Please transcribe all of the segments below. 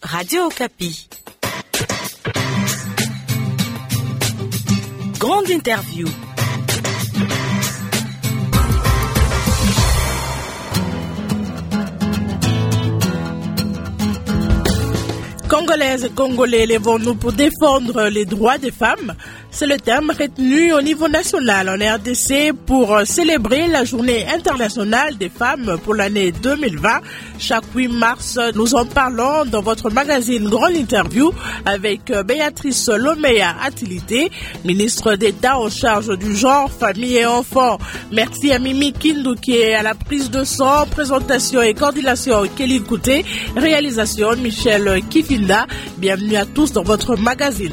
Radio Okapi. Grande interview. Congolaises et Congolais, lèvons-nous pour défendre les droits des femmes. C'est le terme retenu au niveau national en RDC pour célébrer la journée internationale des femmes pour l'année 2020. Chaque 8 mars, nous en parlons dans votre magazine Grande Interview avec Béatrice Lomeya Atilité, ministre d'État en charge du genre, famille et enfants. Merci à Mimi Kindu qui est à la prise de son, présentation et coordination Kelly Kouté, réalisation Michel Kifinda. Bienvenue à tous dans votre magazine.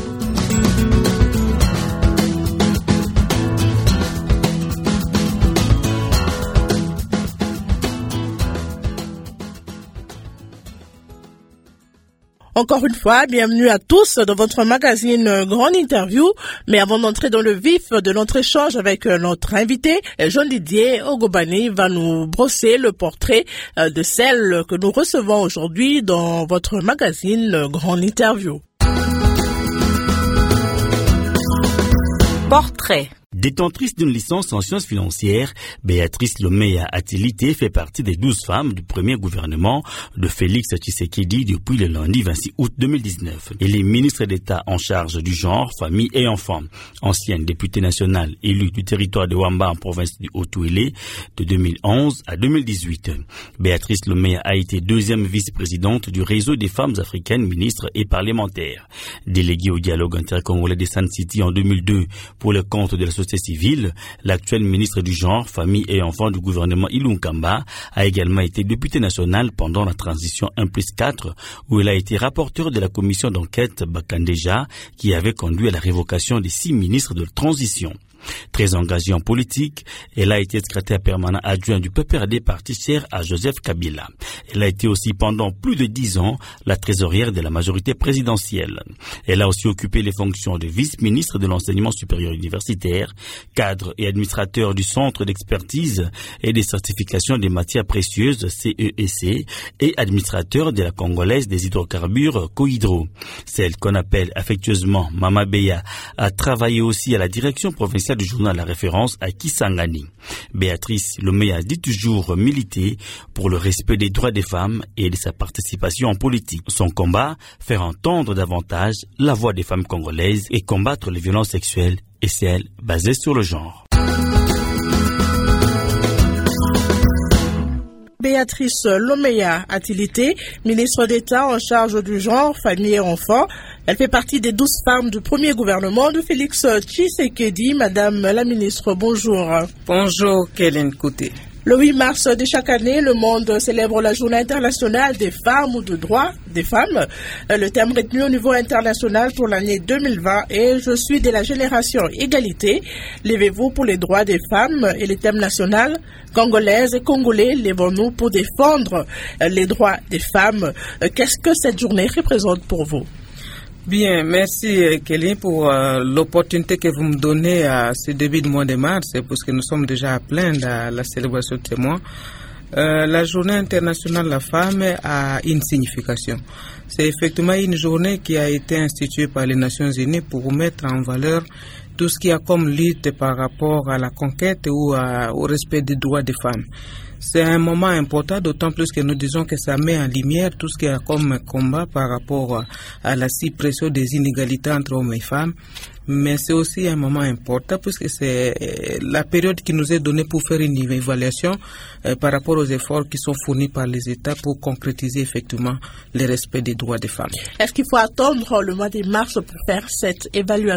Encore une fois, bienvenue à tous dans votre magazine Grande Interview. Mais avant d'entrer dans le vif de notre échange avec notre invité, Jean-Didier Ogobani va nous brosser le portrait de celle que nous recevons aujourd'hui dans votre magazine Grande Interview. Portrait. Détentrice d'une licence en sciences financières, Béatrice Lomeya Atilité fait partie des 12 femmes du premier gouvernement de Félix Tshisekedi depuis le lundi 26 août 2019. Elle est ministre d'État en charge du genre, famille et enfants. Ancienne députée nationale élue du territoire de Wamba en province du Haut-Touélé de 2011 à 2018. Béatrice Lomeya a été deuxième vice-présidente du réseau des femmes africaines ministres et parlementaires. Déléguée au dialogue intercongolais des Sun City en 2002 pour le compte de la société civile, l'actuel ministre du genre, famille et enfants du gouvernement Ilunkamba a également été député national pendant la transition 1+4 où elle a été rapporteur de la commission d'enquête Bakandeja qui avait conduit à la révocation des 6 ministres de transition. Très engagée en politique, elle a été secrétaire permanent adjoint du PPRD parti cher à Joseph Kabila. Elle a été aussi pendant plus de 10 ans la trésorière de la majorité présidentielle. Elle a aussi occupé les fonctions de vice-ministre de l'enseignement supérieur universitaire, cadre et administrateur du centre d'expertise et des certifications des matières précieuses CEEC et administrateur de la congolaise des hydrocarbures Cohydro. Celle qu'on appelle affectueusement Mama Beya a travaillé aussi à la direction provinciale du journal La Référence à Kisangani. Béatrice Lomeya dit toujours militer pour le respect des droits des femmes et de sa participation en politique. Son combat, faire entendre davantage la voix des femmes congolaises et combattre les violences sexuelles et celles basées sur le genre. Béatrice Lomeya Atilité, ministre d'État en charge du genre, famille et enfants. Elle fait partie des 12 femmes du premier gouvernement de Félix Tshisekedi. Madame la ministre, bonjour. Bonjour, Kéline Kouté. Le 8 mars de chaque année, le monde célèbre la journée internationale des femmes ou de droits des femmes. Le thème retenu au niveau international pour l'année 2020 est « Je suis de la génération égalité ». Levez-vous pour les droits des femmes et le thème national « Congolaises et Congolais, levons-nous pour défendre les droits des femmes ». Qu'est-ce que cette journée représente pour vous ? Bien, merci Kelly pour l'opportunité que vous me donnez à ce début de mois de mars, parce que nous sommes déjà à plein de la célébration de ce mois. La journée internationale de la femme a une signification. C'est effectivement une journée qui a été instituée par les Nations Unies pour mettre en valeur tout ce qu'il y a comme lutte par rapport à la conquête ou au respect des droits des femmes. C'est un moment important, d'autant plus que nous disons que ça met en lumière tout ce qu'il y a comme combat par rapport à la suppression des inégalités entre hommes et femmes. Mais c'est aussi un moment important puisque c'est la période qui nous est donnée pour faire une évaluation par rapport aux efforts qui sont fournis par les États pour concrétiser effectivement le respect des droits des femmes. Est-ce qu'il faut attendre le mois de mars pour faire cette évaluation ?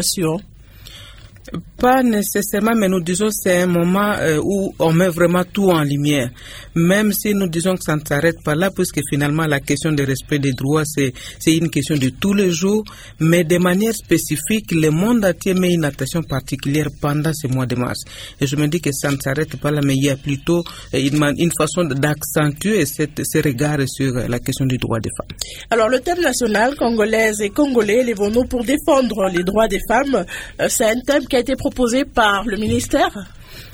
Pas nécessairement, mais nous disons que c'est un moment où on met vraiment tout en lumière. Même si nous disons que ça ne s'arrête pas là, puisque finalement la question du respect des droits, c'est une question de tous les jours, mais de manière spécifique, le monde entier met une attention particulière pendant ce mois de mars. Et je me dis que ça ne s'arrête pas là, mais il y a plutôt une façon d'accentuer ce regard sur la question des droits des femmes. Alors le thème national, Congolaises et Congolais, lèvons-nous pour défendre les droits des femmes, c'est un thème qui a été proposé par le ministère ?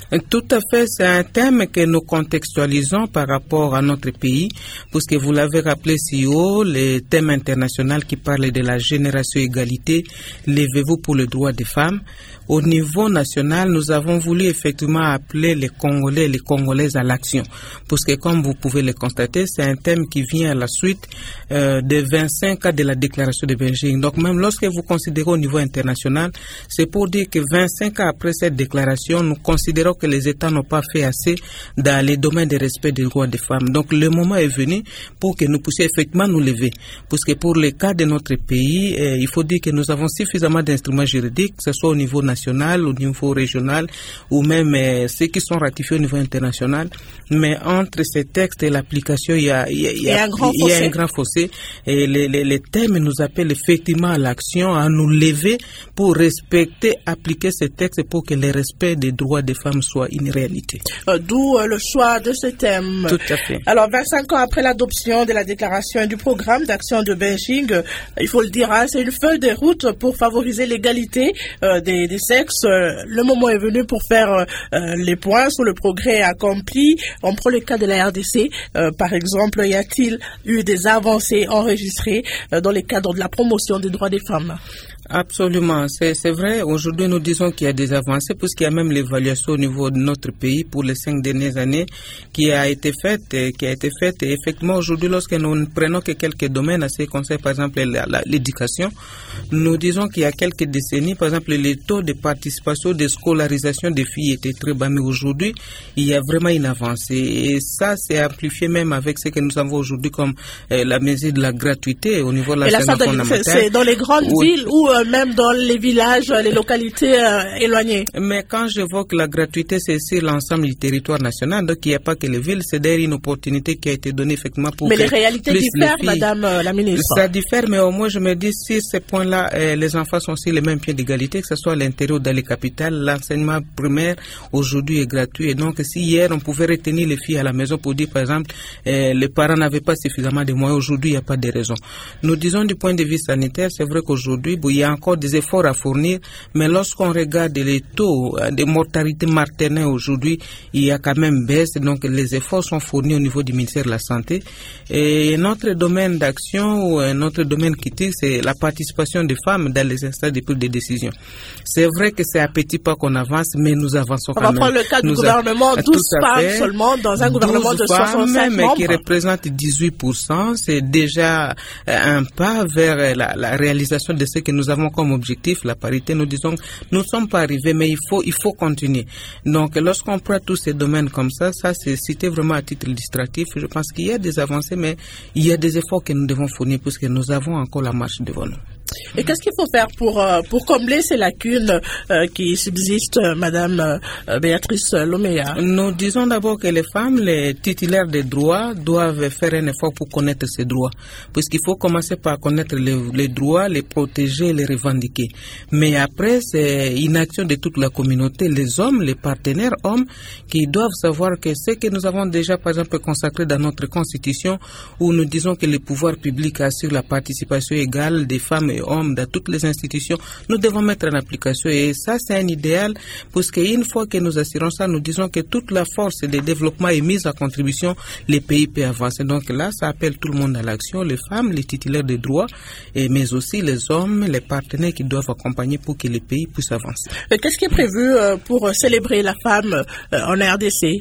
Tout à fait, c'est un thème que nous contextualisons par rapport à notre pays, puisque vous l'avez rappelé si haut, le thème international qui parle de la génération égalité, levez-vous pour le droit des femmes. Au niveau national, nous avons voulu effectivement appeler les Congolais et les Congolaises à l'action, parce que comme vous pouvez le constater, c'est un thème qui vient à la suite des 25 ans de la déclaration de Beijing. Donc même lorsque vous considérez au niveau international, c'est pour dire que 25 ans après cette déclaration, nous considérons que les États n'ont pas fait assez dans les domaines de respect des droits des femmes. Donc le moment est venu pour que nous puissions effectivement nous lever, parce que pour le cas de notre pays, il faut dire que nous avons suffisamment d'instruments juridiques, que ce soit au niveau national, au niveau régional, ou même ceux qui sont ratifiés au niveau international. Mais entre ces textes et l'application, il y a un grand fossé. Et les thèmes nous appellent effectivement à l'action, à nous lever pour respecter, appliquer ces textes pour que le respect des droits des femmes soit une réalité. D'où le choix de ce thème. Tout à fait. Alors, 25 ans après l'adoption de la déclaration et du programme d'action de Beijing, il faut le dire, c'est une feuille de route pour favoriser l'égalité des sexes. Le moment est venu pour faire les points sur le progrès accompli. On prend le cas de la RDC. Par exemple, y a-t-il eu des avancées enregistrées dans le cadre de la promotion des droits des femmes? Absolument, c'est vrai. Aujourd'hui, nous disons qu'il y a des avancées, puisqu'il y a même l'évaluation au niveau de notre pays pour les 5 dernières années qui a été faite. Et effectivement, aujourd'hui, lorsque nous ne prenons que quelques domaines à ce qui concerne, par exemple, l'éducation, nous disons qu'il y a quelques décennies, par exemple, les taux de participation, de scolarisation des filles étaient très bas. Mais aujourd'hui, il y a vraiment une avancée. Et ça, c'est amplifié même avec ce que nous avons aujourd'hui comme la mesure de la gratuité au niveau de l'enseignement fondamental. C'est dans les grandes villes ou même dans les villages, les localités éloignées. Mais quand j'évoque la gratuité, c'est sur l'ensemble du territoire national, donc il n'y a pas que les villes, c'est d'ailleurs une opportunité qui a été donnée effectivement pour... Mais les réalités diffèrent, Madame la ministre. Ça diffère, mais au moins je me dis, sur ces points-là, les enfants sont sur les mêmes pieds d'égalité, que ce soit à l'intérieur ou dans les capitales. L'enseignement primaire aujourd'hui est gratuit, et donc si hier on pouvait retenir les filles à la maison pour dire par exemple, les parents n'avaient pas suffisamment de moyens, aujourd'hui il n'y a pas de raison. Nous disons du point de vue sanitaire, c'est vrai qu'aujourd'hui, il y a encore des efforts à fournir, mais lorsqu'on regarde les taux de mortalité maternelle aujourd'hui, il y a quand même baisse, donc les efforts sont fournis au niveau du ministère de la Santé. Et notre domaine d'action ou notre domaine critique, c'est la participation des femmes dans les instances de prise de décision. C'est vrai que c'est à petits pas qu'on avance, mais nous avançons quand même. On va prendre le cas du gouvernement, 12 femmes seulement dans un gouvernement de 65 membres. Qui représente 18%, c'est déjà un pas vers la réalisation de ce que nous avons comme objectif, la parité. Nous disons, nous ne sommes pas arrivés, mais il faut continuer. Donc, lorsqu'on prend tous ces domaines comme ça c'est cité vraiment à titre illustratif. Je pense qu'il y a des avancées, mais il y a des efforts que nous devons fournir puisque nous avons encore la marche devant nous. Et qu'est-ce qu'il faut faire pour combler ces lacunes qui subsistent, Madame Béatrice Lomea? Nous disons d'abord que les femmes, les titulaires des droits, doivent faire un effort pour connaître ces droits. Puisqu'il faut commencer par connaître les droits, les protéger, les revendiquer. Mais après, c'est une action de toute la communauté, les hommes, les partenaires hommes, qui doivent savoir que ce que nous avons déjà, par exemple, consacré dans notre constitution, où nous disons que les pouvoirs publics assurent la participation égale des femmes et hommes dans toutes les institutions, nous devons mettre en application. Et ça, c'est un idéal, parce qu'une fois que nous assurons ça, nous disons que toute la force de développement est mise à contribution, les pays peuvent avancer. Donc là, ça appelle tout le monde à l'action, les femmes, les titulaires des droits, mais aussi les hommes, les partenaires qui doivent accompagner pour que les pays puissent avancer. Qu'est-ce qui est prévu pour célébrer la femme en RDC?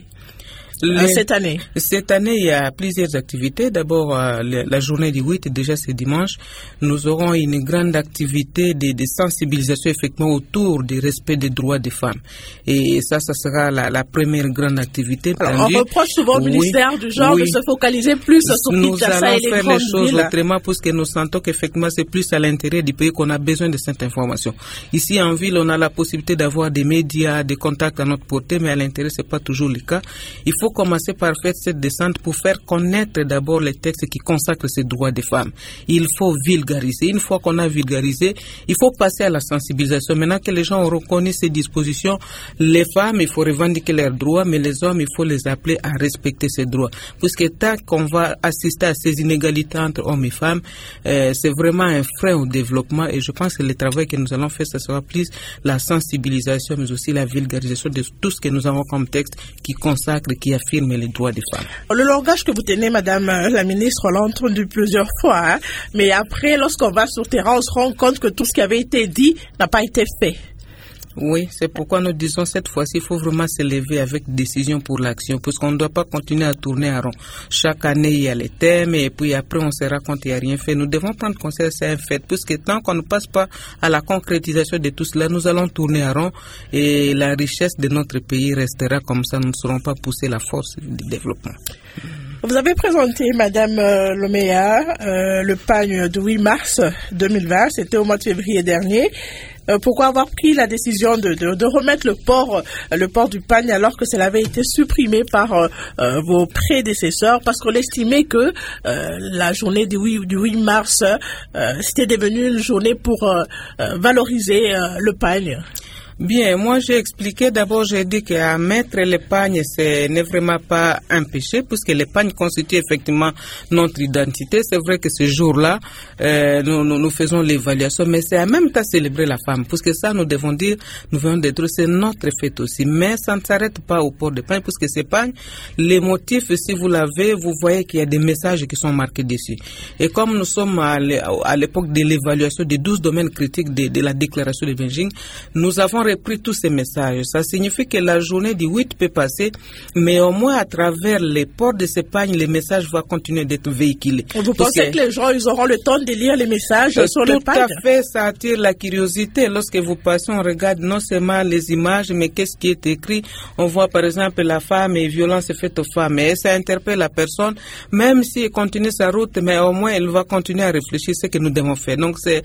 Cette année, il y a plusieurs activités. D'abord, la journée du 8, déjà c'est dimanche. Nous aurons une grande activité de sensibilisation effectivement autour du respect des droits des femmes. Et ça sera la première grande activité. Alors, on reproche souvent au ministère du genre de se focaliser plus sur Kinshasa et les grandes villes. Nous allons faire les choses autrement parce que nous sentons qu'effectivement c'est plus à l'intérieur du pays qu'on a besoin de cette information. Ici en ville, on a la possibilité d'avoir des médias, des contacts à notre portée, mais à l'intérieur c'est pas toujours le cas. Il faut faut commencer par faire cette descente pour faire connaître d'abord les textes qui consacrent ces droits des femmes. Il faut vulgariser. Une fois qu'on a vulgarisé, il faut passer à la sensibilisation. Maintenant que les gens ont reconnu ces dispositions, les femmes, il faut revendiquer leurs droits, mais les hommes, il faut les appeler à respecter ces droits. Puisque tant qu'on va assister à ces inégalités entre hommes et femmes, c'est vraiment un frein au développement, et je pense que le travail que nous allons faire, ça sera plus la sensibilisation, mais aussi la vulgarisation de tout ce que nous avons comme texte qui consacre, qui affirme les droits des femmes. Le langage que vous tenez, Madame la ministre, on l'a entendu plusieurs fois, hein, mais après, lorsqu'on va sur le terrain, on se rend compte que tout ce qui avait été dit n'a pas été fait. Oui, c'est pourquoi nous disons cette fois-ci, il faut vraiment se lever avec décision pour l'action, puisqu'on ne doit pas continuer à tourner en rond. Chaque année, il y a les thèmes, et puis après, on se rend compte qu'il n'y a rien fait. Nous devons prendre conscience, c'est un fait, puisque tant qu'on ne passe pas à la concrétisation de tout cela, nous allons tourner en rond, et la richesse de notre pays restera comme ça. Nous ne serons pas poussés la force du développement. Vous avez présenté, Madame Lomea, le pagne du 8 mars 2020, c'était au mois de février dernier. Pourquoi avoir pris la décision de remettre le port du pagne alors que cela avait été supprimé par vos prédécesseurs, parce qu'on estimait que la journée du 8 mars c'était devenu une journée pour valoriser le pagne? Bien, moi j'ai expliqué, d'abord j'ai dit qu'à mettre les pagnes, ce n'est vraiment pas un péché, puisque les pagnes constituent effectivement notre identité. C'est vrai que ce jour-là, nous faisons l'évaluation, mais c'est en même temps célébrer la femme, puisque ça nous devons dire, nous venons d'être, c'est notre fête aussi. Mais ça ne s'arrête pas au port de pagnes, puisque ces pagnes, les motifs, si vous l'avez, vous voyez qu'il y a des messages qui sont marqués dessus. Et comme nous sommes à l'époque de l'évaluation des 12 domaines critiques de la déclaration de Beijing, nous avons repris tous ces messages. Ça signifie que la journée du 8 peut passer, mais au moins à travers les ports de ces pagnes, les messages vont continuer d'être véhiculés. Vous pensez que les gens, ils auront le temps de lire les messages sur les pagnes? Tout à fait, ça attire la curiosité. Lorsque vous passez, on regarde non seulement les images, mais qu'est-ce qui est écrit. On voit par exemple la femme et violence faite aux femmes, et ça interpelle la personne, même si elle continue sa route, mais au moins elle va continuer à réfléchir ce que nous devons faire. Donc c'est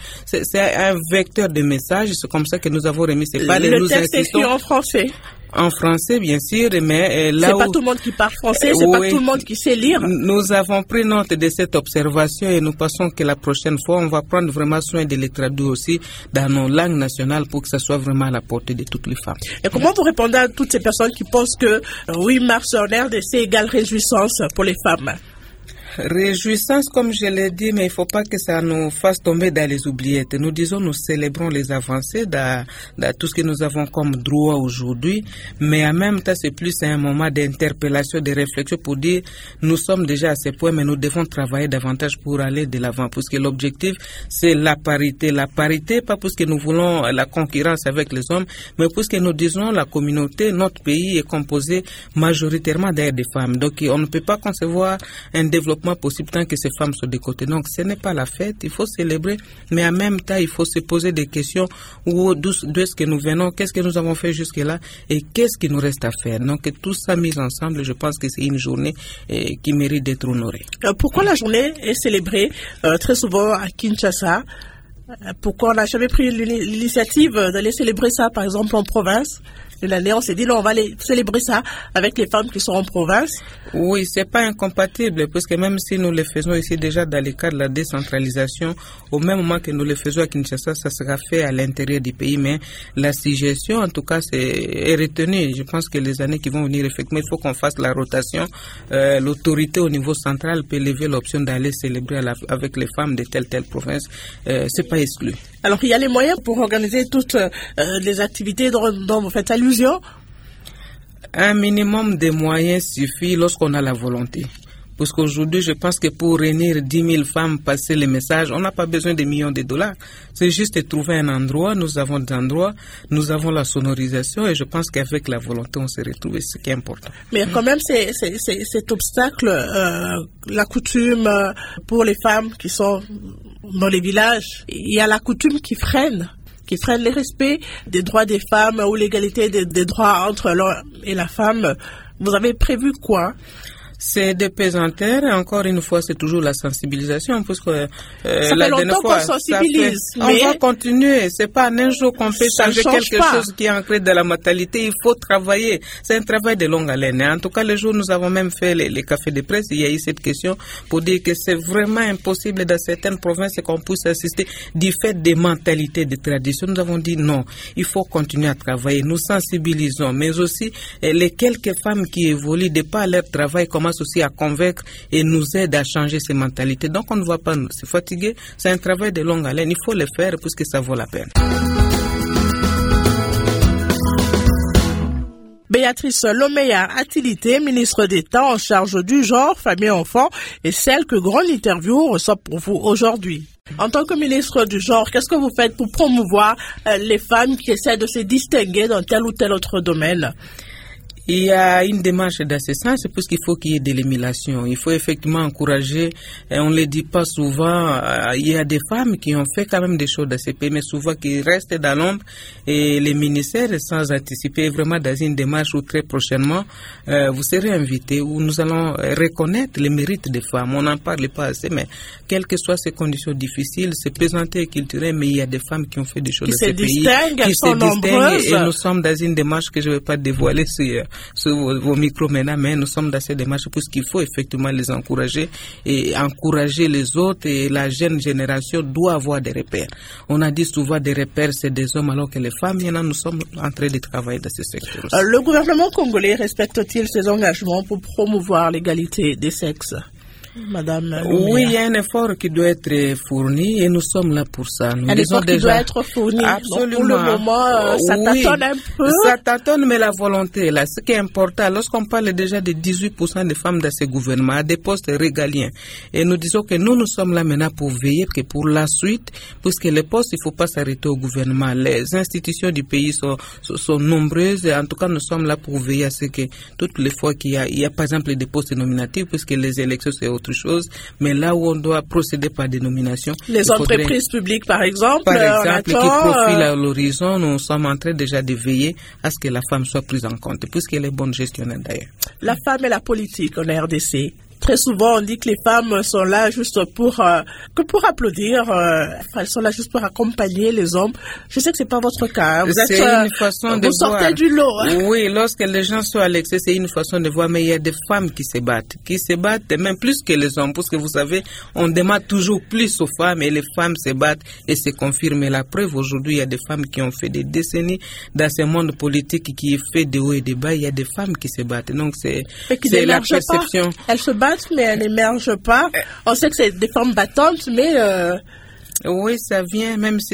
un vecteur de messages. C'est comme ça que nous avons remis ces pagnes. Le texte est écrit en français. En français, bien sûr, mais là c'est pas tout le monde qui parle français, c'est pas tout le monde qui sait lire. Nous avons pris note de cette observation et nous pensons que la prochaine fois, on va prendre vraiment soin de les traduire aussi dans nos langues nationales pour que ça soit vraiment à la portée de toutes les femmes. Et comment vous répondez à toutes ces personnes qui pensent que 8 mars en RDC égale réjouissance pour les femmes? Réjouissance, comme je l'ai dit, mais il ne faut pas que ça nous fasse tomber dans les oubliettes. Nous disons, nous célébrons les avancées dans tout ce que nous avons comme droit aujourd'hui, mais en même temps, c'est plus un moment d'interpellation, de réflexion pour dire, nous sommes déjà à ce point, mais nous devons travailler davantage pour aller de l'avant, puisque l'objectif, c'est la parité. La parité, pas parce que nous voulons la concurrence avec les hommes, mais parce que nous disons, la communauté, notre pays est composé majoritairement des femmes. Donc, on ne peut pas concevoir un développement possible tant que ces femmes sont de côté. Donc ce n'est pas la fête, il faut célébrer, mais en même temps il faut se poser des questions, d'où est-ce que nous venons, qu'est-ce que nous avons fait jusque-là et qu'est-ce qui nous reste à faire. Donc tout ça mis ensemble, je pense que c'est une journée qui mérite d'être honorée. Pourquoi la journée est célébrée très souvent à Kinshasa? Pourquoi on n'a jamais pris l'initiative d'aller célébrer ça par exemple en province? L'année, on s'est dit, non, on va aller célébrer ça avec les femmes qui sont en province. Oui, c'est pas incompatible, parce que même si nous le faisons ici déjà dans le cadre de la décentralisation, au même moment que nous le faisons à Kinshasa, ça sera fait à l'intérieur du pays, mais la suggestion, en tout cas, est retenue. Je pense que les années qui vont venir, effectivement, il faut qu'on fasse la rotation. L'autorité au niveau central peut lever l'option d'aller célébrer avec les femmes de telle province. C'est pas exclu. Alors, il y a les moyens pour organiser toutes les activités dont vous faites allusion? Un minimum de moyens suffit lorsqu'on a la volonté. Parce qu'aujourd'hui, je pense que pour réunir 10 000 femmes, passer les messages, on n'a pas besoin de millions de dollars. C'est juste de trouver un endroit. Nous avons des endroits, nous avons la sonorisation et je pense qu'avec la volonté, on se retrouve, ce qui est important. Mais quand même, cet obstacle, la coutume pour les femmes qui sont dans les villages, il y a la coutume qui freine le respect des droits des femmes ou l'égalité des droits entre l'homme et la femme. Vous avez prévu quoi? C'est des pesanteurs, et encore une fois, c'est toujours la sensibilisation, parce que ça fait longtemps qu'on sensibilise. On va continuer. C'est pas un jour qu'on peut changer quelque chose qui est ancré dans la mentalité. Il faut travailler. C'est un travail de longue haleine. En tout cas, le jour où nous avons même fait les cafés de presse, il y a eu cette question pour dire que c'est vraiment impossible dans certaines provinces qu'on puisse assister du fait des mentalités, des traditions. Nous avons dit non. Il faut continuer à travailler. Nous sensibilisons, mais aussi les quelques femmes qui évoluent de par leur travail commencent aussi à convaincre et nous aident à changer ces mentalités. Donc on ne va pas se fatiguer, c'est un travail de longue haleine, il faut le faire puisque ça vaut la peine. Béatrice Lomeya Atilité, ministre d'État en charge du genre, famille et enfants, est celle que Grande Interview reçoit pour vous aujourd'hui. En tant que ministre du genre, qu'est-ce que vous faites pour promouvoir les femmes qui essaient de se distinguer dans tel ou tel autre domaine? Il y a une démarche dans ce sens, parce qu'il faut qu'il y ait de l'émulation. Il faut effectivement encourager, et on ne le dit pas souvent, il y a des femmes qui ont fait quand même des choses dans ces pays, mais souvent qui restent dans l'ombre, et les ministères, sans anticiper, vraiment dans une démarche où très prochainement, vous serez invités, où nous allons reconnaître les mérites des femmes. On n'en parle pas assez, mais quelles que soient ces conditions difficiles, c'est présenté et culturel, mais il y a des femmes qui ont fait des choses dans ces pays, qui se distinguent, et nous sommes dans une démarche que je ne vais pas dévoiler sur vos micros maintenant, mais nous sommes dans cette démarche parce qu'il faut effectivement les encourager et encourager les autres, et la jeune génération doit avoir des repères. On a dit souvent des repères, c'est des hommes alors que les femmes, maintenant nous sommes en train de travailler dans ce secteur. Le gouvernement congolais respecte-t-il ses engagements pour promouvoir l'égalité des sexes? Madame Lomeya. Oui, il y a un effort qui doit être fourni et nous sommes là pour ça. Un effort qui doit être fourni. Absolument. Donc pour le moment, ça tâtonne un peu. Ça tâtonne, mais la volonté là. Ce qui est important, lorsqu'on parle déjà de 18% de femmes dans ces gouvernements, à des postes régaliens, et nous disons que nous sommes là maintenant pour veiller que pour la suite, puisque les postes, il ne faut pas s'arrêter au gouvernement. Les institutions du pays sont nombreuses, et en tout cas, nous sommes là pour veiller à ce que toutes les fois qu'il y a par exemple des postes nominatifs, puisque les élections c'est autre chose, mais là où on doit procéder par dénomination. Les entreprises publiques, par exemple, qui profilent à l'horizon, nous sommes en train déjà de veiller à ce que la femme soit prise en compte, puisqu'elle est bonne gestionnaire d'ailleurs. La femme et la politique en RDC. Très souvent, on dit que les femmes sont là juste pour applaudir. Elles sont là juste pour accompagner les hommes. Je sais que c'est pas votre cas. Vous êtes une façon de sortez voir. Du lot. Oui, lorsque les gens sont à l'excès, c'est une façon de voir. Mais il y a des femmes qui se battent même plus que les hommes, parce que vous savez, on demande toujours plus aux femmes et les femmes se battent et se confirment. Et la preuve aujourd'hui, il y a des femmes qui ont fait des décennies dans ce monde politique qui est fait de haut et de bas. Il y a des femmes qui se battent. Donc c'est la perception. Elles se battent, mais elles n'émergent pas. On sait que c'est des femmes battantes, mais... Oui, ça vient, même si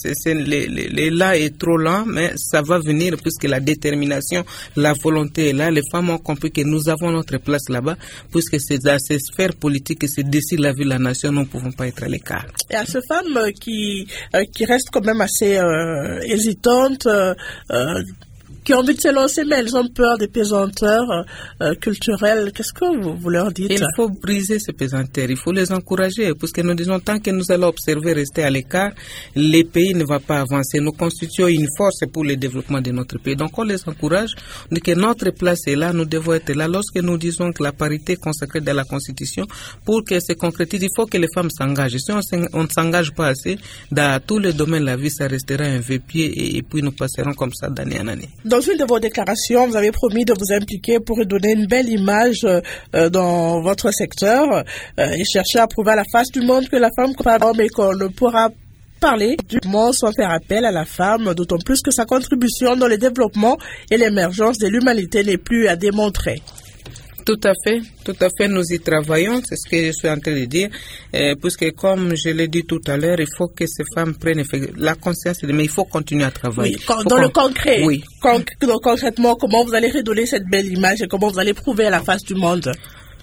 là est trop lent, mais ça va venir puisque la détermination, la volonté est là. Les femmes ont compris que nous avons notre place là-bas, puisque c'est dans ces sphères politiques que se décide la vie de la nation, nous ne pouvons pas être à l'écart. Et à ces femmes qui restent quand même assez hésitantes, qui ont envie de se lancer, mais elles ont peur des pesanteurs culturelles. Qu'est-ce que vous leur dites? Il faut briser ces pesanteurs, il faut les encourager, parce que nous disons, tant que nous allons observer, rester à l'écart, les pays ne vont pas avancer. Nous constituons une force pour le développement de notre pays. Donc on les encourage, on dit que notre place est là, nous devons être là. Lorsque nous disons que la parité est consacrée dans la Constitution, pour qu'elle se concrétise, il faut que les femmes s'engagent. Si on ne s'engage pas assez, dans tous les domaines de la vie, ça restera un vieux pied, et puis nous passerons comme ça d'année en année. Dans une de vos déclarations, vous avez promis de vous impliquer pour donner une belle image dans votre secteur et chercher à prouver à la face du monde que la femme n'est pas homme et qu'on ne pourra parler du monde sans faire appel à la femme, d'autant plus que sa contribution dans le développement et l'émergence de l'humanité n'est plus à démontrer. Tout à fait, nous y travaillons, c'est ce que je suis en train de dire, puisque comme je l'ai dit tout à l'heure, il faut que ces femmes prennent la conscience, mais il faut continuer à travailler. Oui, dans le concret, oui. Concrètement, comment vous allez redonner cette belle image et comment vous allez prouver à la face du monde?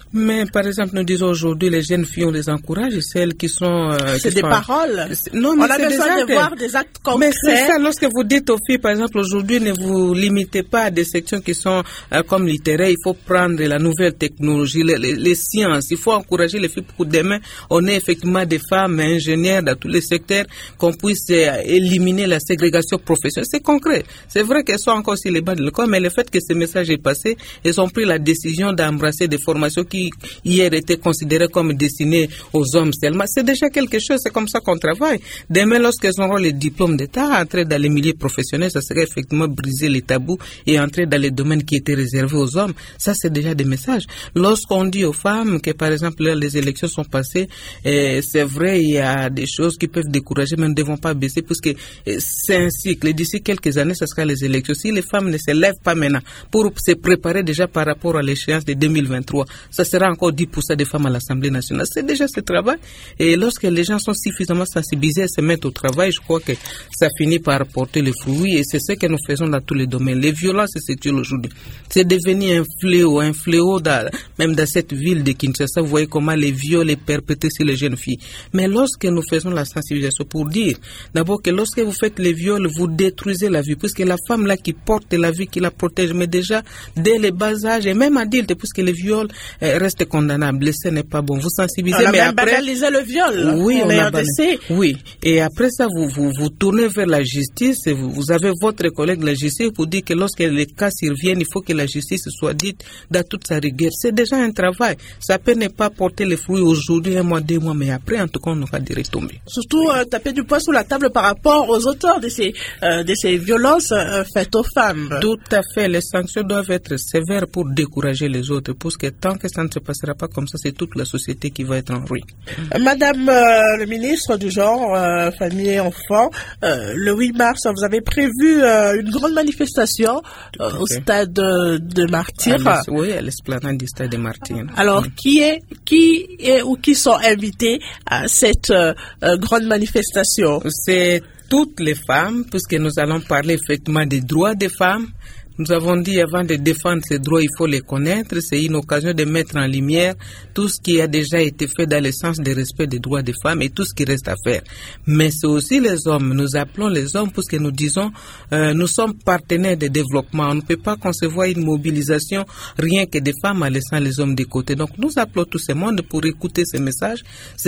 Mais par exemple, nous disons aujourd'hui, les jeunes filles, on les encourage, celles qui sont... c'est des paroles. Non, mais on a besoin de voir des actes concrets. Mais c'est ça, lorsque vous dites aux filles, par exemple, aujourd'hui, ne vous limitez pas à des sections qui sont comme littéraires, il faut prendre la nouvelle technologie, les sciences, il faut encourager les filles pour que demain, on ait effectivement des femmes ingénieures dans tous les secteurs, qu'on puisse éliminer la ségrégation professionnelle. C'est concret. C'est vrai qu'elles sont encore sur les bancs de l'école, mais le fait que ce message est passé, elles ont pris la décision d'embrasser des formations qui hier étaient considérées comme destinées aux hommes seulement. C'est déjà quelque chose, c'est comme ça qu'on travaille. Demain, lorsqu'elles auront les diplômes d'État, entrer dans les milieux professionnels, ça serait effectivement briser les tabous et entrer dans les domaines qui étaient réservés aux hommes. Ça, c'est déjà des messages. Lorsqu'on dit aux femmes que, par exemple, là, les élections sont passées, c'est vrai, il y a des choses qui peuvent décourager, mais nous ne devons pas baisser, puisque c'est un cycle. D'ici quelques années, ce sera les élections. Si les femmes ne se lèvent pas maintenant pour se préparer déjà par rapport à l'échéance de 2023, ça sera encore 10% des femmes à l'Assemblée nationale. C'est déjà ce travail. Et lorsque les gens sont suffisamment sensibilisés à se mettre au travail, je crois que ça finit par porter les fruits. Et c'est ce que nous faisons dans tous les domaines. Les violences sexuelles aujourd'hui, c'est devenu un fléau même dans cette ville de Kinshasa. Vous voyez comment les viols sont perpétrés sur les jeunes filles. Mais lorsque nous faisons la sensibilisation pour dire, d'abord que lorsque vous faites les viols, vous détruisez la vie, puisque la femme là qui porte la vie, qui la protège, mais déjà dès le bas âge, et même adulte, puisque les viols restent condamnables, ce n'est pas bon. Vous sensibilisez, mais après banalisé le viol. Oui, on a banalisé. Oui, et après ça, vous tournez vers la justice, et vous avez votre collègue de la justice pour dire que lorsque les cas surviennent, il faut que la justice soit dite dans toute sa rigueur. C'est déjà un travail. Ça peut ne pas porter les fruits aujourd'hui, 1 mois, 2 mois, mais après, en tout cas, on aura des retombées. Surtout taper du poing sous la table par rapport aux auteurs de ces violences faites aux femmes. Tout à fait. Les sanctions doivent être sévères pour décourager les autres, parce que tant que ça ne se passera pas comme ça, c'est toute la société qui va être en ruine. Madame le ministre du Genre, Famille et Enfants, le 8 mars, vous avez prévu une grande manifestation au stade de Martyrs. Oui, à l'esplanade du stade de Martyrs. Alors, qui sont invités à cette grande manifestation? C'est toutes les femmes, puisque nous allons parler effectivement des droits des femmes. Nous avons dit avant de défendre ces droits, il faut les connaître. C'est une occasion de mettre en lumière tout ce qui a déjà été fait dans le sens du respect des droits des femmes et tout ce qui reste à faire. Mais c'est aussi les hommes. Nous appelons les hommes parce que nous disons nous sommes partenaires de développement. On ne peut pas concevoir une mobilisation rien que des femmes en laissant les hommes de côté. Donc nous appelons tout ce monde pour écouter ces messages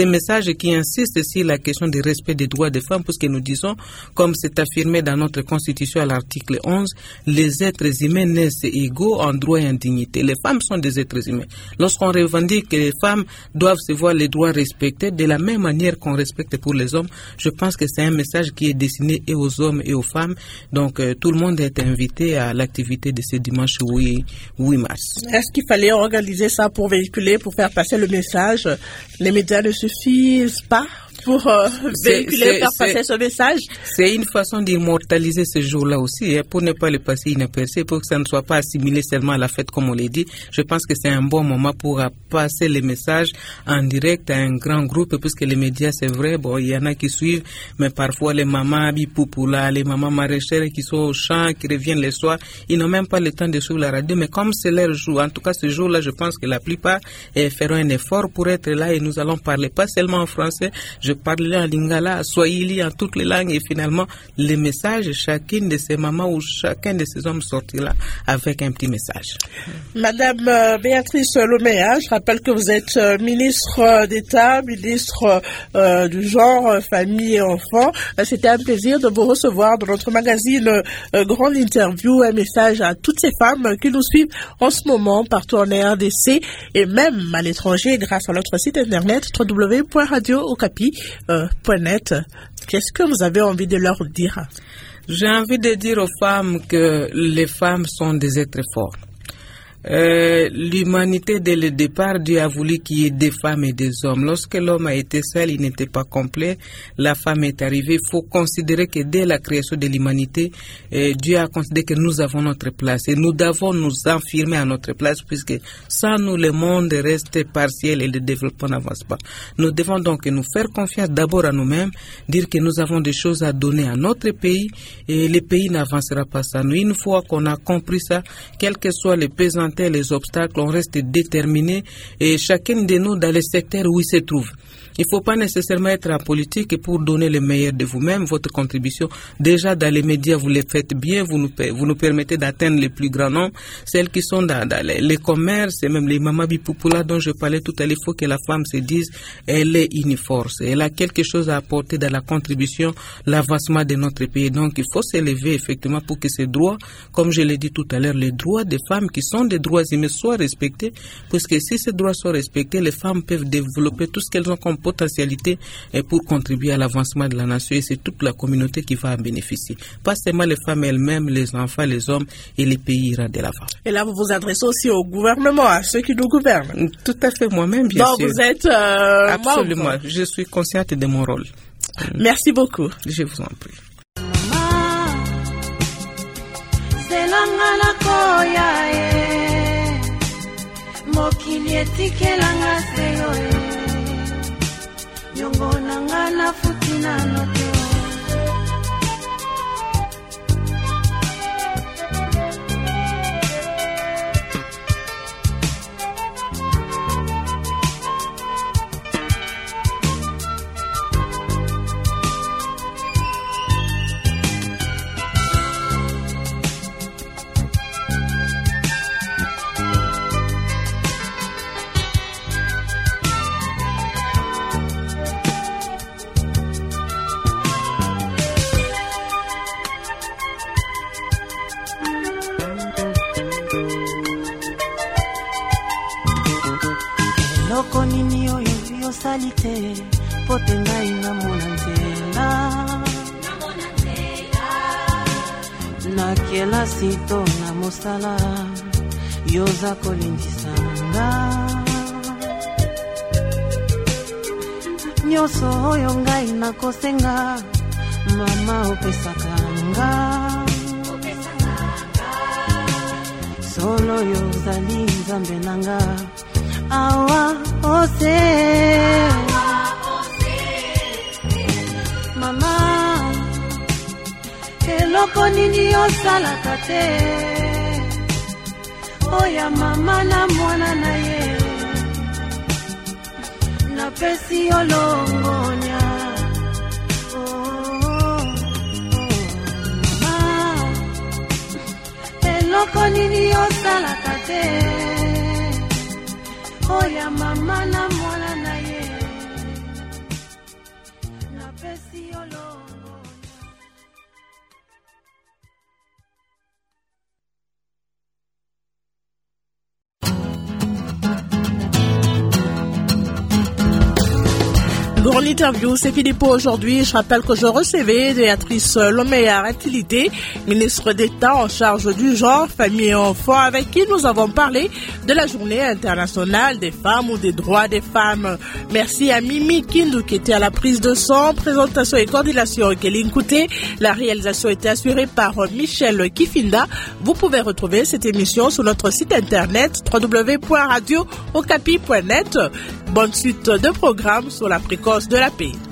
qui insistent sur la question du respect des droits des femmes, parce que nous disons, comme c'est affirmé dans notre Constitution à l'article 11, les êtres humains naissent égaux en droit et en dignité. Les femmes sont des êtres humains. Lorsqu'on revendique que les femmes doivent se voir les droits respectés de la même manière qu'on respecte pour les hommes, je pense que c'est un message qui est destiné et aux hommes et aux femmes. Donc tout le monde est invité à l'activité de ce dimanche 8 mars. Est-ce qu'il fallait organiser ça pour véhiculer, pour faire passer le message? Les médias ne suffisent pas pour véhiculer, faire passer ce message? C'est une façon d'immortaliser ce jour-là aussi, pour ne pas le passer inaperçu, pour que ça ne soit pas assimilé seulement à la fête comme on l'a dit. Je pense que c'est un bon moment pour passer les messages en direct à un grand groupe, puisque les médias, c'est vrai, bon, il y en a qui suivent, mais parfois les mamans bipoupoula, les mamans maraîchères qui sont au champ, qui reviennent le soir, ils n'ont même pas le temps de suivre la radio, mais comme c'est leur jour, en tout cas ce jour-là, je pense que la plupart feront un effort pour être là, et nous allons parler pas seulement en français, je parlerai en lingala, en swahili, en toutes les langues, et finalement, les messages, chacune de ces mamans ou chacun de ces hommes sortira avec un petit message. Madame Béatrice Lomea, je rappelle que vous êtes ministre d'État, ministre du Genre, Famille et Enfants. C'était un plaisir de vous recevoir dans notre magazine Grande Interview, un message à toutes ces femmes qui nous suivent en ce moment partout en RDC et même à l'étranger grâce à notre site internet www.radiookapi.net. Qu'est-ce que vous avez envie de leur dire? J'ai envie de dire aux femmes que les femmes sont des êtres forts. L'humanité, dès le départ, Dieu a voulu qu'il y ait des femmes et des hommes. Lorsque l'homme a été seul, il n'était pas complet. La femme est arrivée. Il faut considérer que dès la création de l'humanité, Dieu a considéré que nous avons notre place. Et nous devons nous affirmer à notre place, puisque sans nous, le monde reste partiel et le développement n'avance pas. Nous devons donc nous faire confiance d'abord à nous-mêmes, dire que nous avons des choses à donner à notre pays et le pays n'avancera pas sans nous. Une fois qu'on a compris ça, quel que soit le pesant surmonter les obstacles, on reste déterminé et chacun de nous dans les secteurs où il se trouve. Il ne faut pas nécessairement être en politique et pour donner le meilleur de vous-même, votre contribution. Déjà, dans les médias, vous le faites bien, vous nous permettez d'atteindre les plus grands nombres. Celles qui sont dans les commerces et même les Mama Bipupula dont je parlais tout à l'heure, il faut que la femme se dise, elle est une force. Elle a quelque chose à apporter dans la contribution, l'avancement de notre pays. Donc, il faut s'élever effectivement pour que ces droits, comme je l'ai dit tout à l'heure, les droits des femmes qui sont des droits humains soient respectés. Parce que si ces droits sont respectés, les femmes peuvent développer tout ce qu'elles ont comme potentialité pour contribuer à l'avancement de la nation et c'est toute la communauté qui va en bénéficier. Pas seulement les femmes elles-mêmes, les enfants, les hommes et les pays ira de l'avant. Et là, vous vous adressez aussi au gouvernement, à ceux qui nous gouvernent. Tout à fait, moi-même, bien sûr. Donc, vous êtes absolument, membre. Je suis consciente de mon rôle. Merci beaucoup. Je vous en prie. Yongo nangana futina note Loko nini oyo yosalite pote ngai na monanzela na kelasi to na mosala yoza kolindisanga nyoso oyo ngai nakosenga mama opesakanga solo yozali nzambe nanga awa ose mama eloko nini osalaka te oya mama na mwana na ye napesi olongonya mama eloko nini osalaka te oya mama na mwana na ye napesi olongo. Grande interview, c'est fini pour aujourd'hui. Je rappelle que je recevais Béatrice Lomeya Atilité, ministre d'État en charge du genre, famille et enfants, avec qui nous avons parlé de la journée internationale des femmes ou des droits des femmes. Merci à Mimi Kindu qui était à la prise de son, présentation et coordination Kéline Kouté. La réalisation était assurée par Michel Kifinda. Vous pouvez retrouver cette émission sur notre site internet www.radio-okapi.net. Bonne suite de programmes sur la précoce de la paix.